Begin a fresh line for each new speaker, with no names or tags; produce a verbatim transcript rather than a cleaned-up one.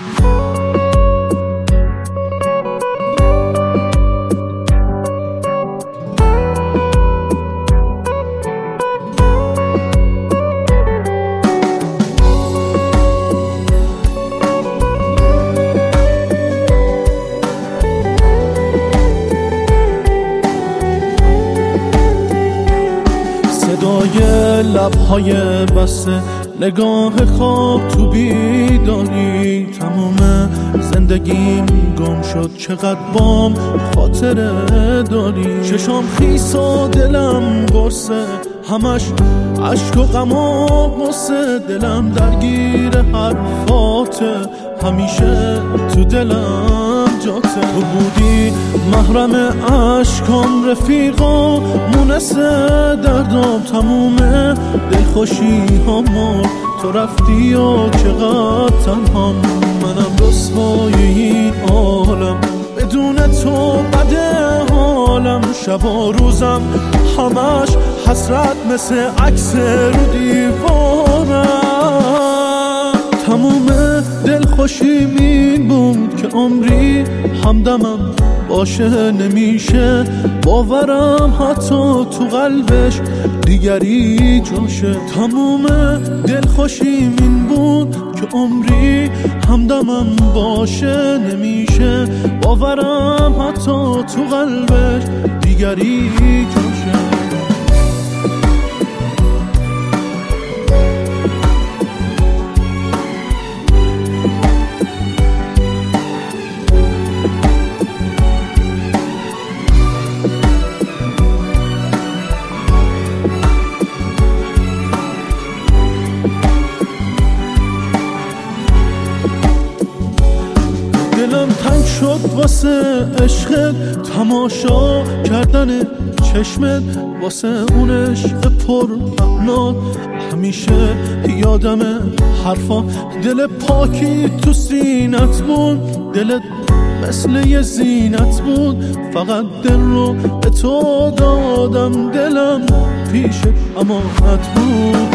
صدای لبهای بسته، نگاه خواب تو بیداری، تمام زندگیم گم شد چقدر بام خاطره داری. چشام خیس و دلم قرصه، همش عشق و غم و غصه، دلم درگیر حرفاته، همیشه تو دلم جاته. تو بودی محرم عشقام، رفیقا مونس دردام، تموم دلخوشی ها مرد تو رفتی و چقدر تنهام. منم رسوای این عالم، بدون تو بده حالم، شب و روزم همش حسرت مثل عکس رو دیوارم. تموم دلخوشیم این بود که عمری همدمم باشه، نمیشه باورم حتی تو قلبش دیگری جاشه. تموم دلخوشیم این بود که عمری همدمم باشه، نمیشه باورم حتی تو قلبش دیگری جاشه. دلم تنگ شد واسه عشقت، تماشا کردن چشمت، واسه اون عشق پر معنات همیشه یادم حرفا. دل پاکی تو سینت بود، دلت مثل یه زینت بود، فقط دل رو به تو دادم، دلم پیش امانت بود.